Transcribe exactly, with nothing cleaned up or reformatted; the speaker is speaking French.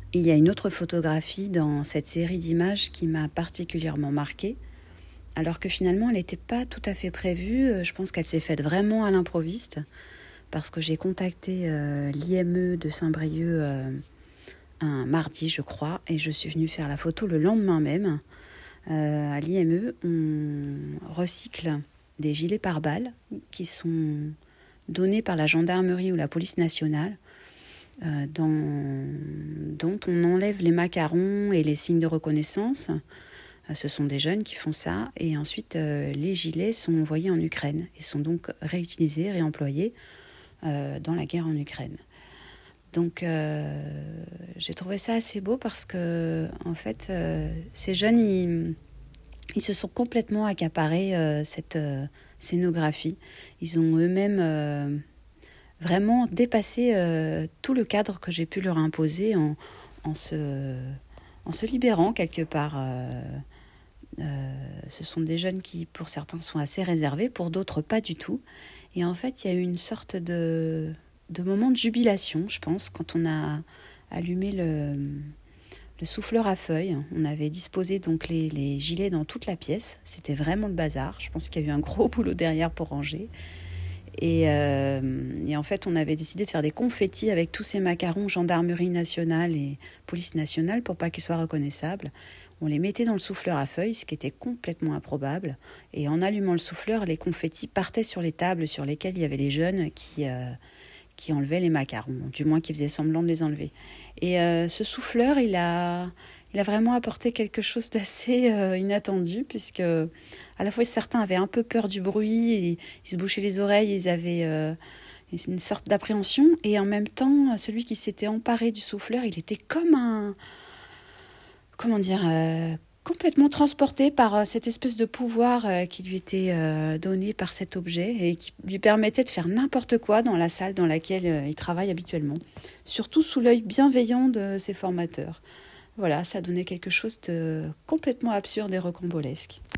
Il y a une autre photographie dans cette série d'images qui m'a particulièrement marquée, alors que finalement elle n'était pas tout à fait prévue. Je pense qu'elle s'est faite vraiment à l'improviste, parce que j'ai contacté euh, l'I M E de Saint-Brieuc euh, un mardi, je crois, et je suis venue faire la photo le lendemain même. Euh, à l'I M E, on recycle des gilets pare-balles qui sont donnés par la gendarmerie ou la police nationale, euh, dans, dont on enlève les macarons et les signes de reconnaissance. Euh, ce sont des jeunes qui font ça, et ensuite euh, les gilets sont envoyés en Ukraine et sont donc réutilisés, réemployés euh, dans la guerre en Ukraine. Donc euh, j'ai trouvé ça assez beau parce que en fait euh, ces jeunes ils, ils se sont complètement accaparés euh, cette euh, scénographie. Ils ont eux-mêmes euh, vraiment dépassé euh, tout le cadre que j'ai pu leur imposer en, en, se, en se libérant quelque part. Euh, euh, ce sont des jeunes qui pour certains sont assez réservés, pour d'autres pas du tout. Et en fait il y a eu une sorte de... de moments de jubilation, je pense, quand on a allumé le, le souffleur à feuilles. On avait disposé donc les, les gilets dans toute la pièce. C'était vraiment le bazar. Je pense qu'il y a eu un gros boulot derrière pour ranger. Et, euh, et en fait, on avait décidé de faire des confettis avec tous ces macarons gendarmerie nationale et police nationale pour pas qu'ils soient reconnaissables. On les mettait dans le souffleur à feuilles, ce qui était complètement improbable. Et en allumant le souffleur, les confettis partaient sur les tables sur lesquelles il y avait les jeunes qui... Euh, qui enlevait les macarons, du moins qui faisait semblant de les enlever. Et euh, ce souffleur, il a, il a vraiment apporté quelque chose d'assez euh, inattendu, puisque à la fois certains avaient un peu peur du bruit, et ils se bouchaient les oreilles, ils avaient euh, une sorte d'appréhension, et en même temps, celui qui s'était emparé du souffleur, il était comme un... comment dire euh, complètement transporté par cette espèce de pouvoir qui lui était donné par cet objet et qui lui permettait de faire n'importe quoi dans la salle dans laquelle il travaille habituellement, surtout sous l'œil bienveillant de ses formateurs. Voilà, ça donnait quelque chose de complètement absurde et rocambolesque.